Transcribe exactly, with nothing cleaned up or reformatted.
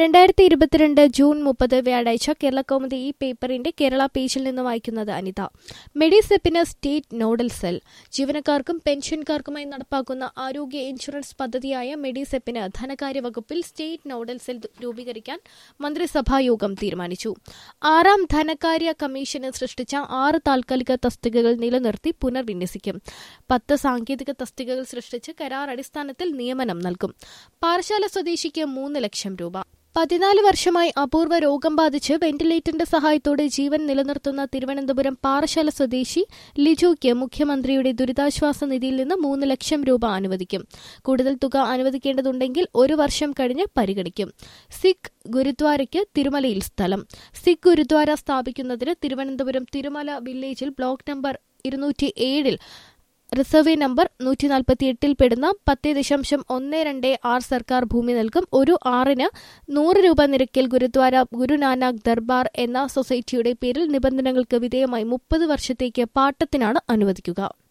രണ്ടായിരത്തി ഇരുപത്തിരണ്ട് ജൂൺ മുപ്പത് വ്യാഴാഴ്ച കേരളകൗമുദി ഈ പേപ്പറിന്റെ കേരള പേജിൽ നിന്ന് വായിക്കുന്നത് അനിത. മെഡിസെപ്പിന് സ്റ്റേറ്റ് നോഡൽ സെൽ. ജീവനക്കാർക്കും പെൻഷൻകാർക്കുമായി നടപ്പാക്കുന്ന ആരോഗ്യ ഇൻഷുറൻസ് പദ്ധതിയായ മെഡിസെപ്പിന് ധനകാര്യ വകുപ്പിൽ സ്റ്റേറ്റ് നോഡൽ സെൽ രൂപീകരിക്കാൻ മന്ത്രിസഭായോഗം തീരുമാനിച്ചു. ആറാം ധനകാര്യ കമ്മീഷന് സൃഷ്ടിച്ച ആറ് താൽക്കാലിക തസ്തികകൾ നിലനിർത്തി പുനർവിന്യസിക്കും. പത്ത് സാങ്കേതിക തസ്തികകൾ സൃഷ്ടിച്ച് കരാർ അടിസ്ഥാനത്തിൽ നിയമനം നൽകും. പാറശാല സ്വദേശിക്ക് മൂന്ന് ലക്ഷം രൂപ. പതിനാല് വർഷമായി അപൂർവ രോഗം ബാധിച്ച് വെന്റിലേറ്ററിന്റെ സഹായത്തോടെ ജീവൻ നിലനിർത്തുന്ന തിരുവനന്തപുരം പാറശാല സ്വദേശി ലിജോയ്ക്ക് മുഖ്യമന്ത്രിയുടെ ദുരിതാശ്വാസ നിധിയിൽ നിന്ന് മൂന്ന് ലക്ഷം രൂപ അനുവദിക്കും. കൂടുതൽ തുക അനുവദിക്കേണ്ടതുണ്ടെങ്കിൽ ഒരു വർഷം കഴിഞ്ഞ് പരിഗണിക്കും. സിഖ് ഗുരുദ്വാരയ്ക്ക് തിരുമലയിൽ സ്ഥലം. സിഖ് ഗുരുദ്വാര സ്ഥാപിക്കുന്നതിന് തിരുവനന്തപുരം തിരുമല വില്ലേജിൽ ബ്ലോക്ക് നമ്പർ ഇരുന്നൂറ്റി ഏഴിൽ റിസർവേ നമ്പർ നൂറ്റി നാൽപ്പത്തി എട്ടിൽ പെടുന്ന പത്ത് ദശാംശം ഒന്ന് രണ്ട് ആറ് സർക്കാർ ഭൂമി നൽകും. ഒരു ആറിന് നൂറ് രൂപ നിരക്കിൽ ഗുരുദ്വാര ഗുരുനാനാക്ക് ദർബാർ എന്ന സൊസൈറ്റിയുടെ പേരിൽ നിബന്ധനകൾക്ക് വിധേയമായി മുപ്പത് വർഷത്തേക്ക് പാട്ടത്തിനാണ് അനുവദിക്കുക.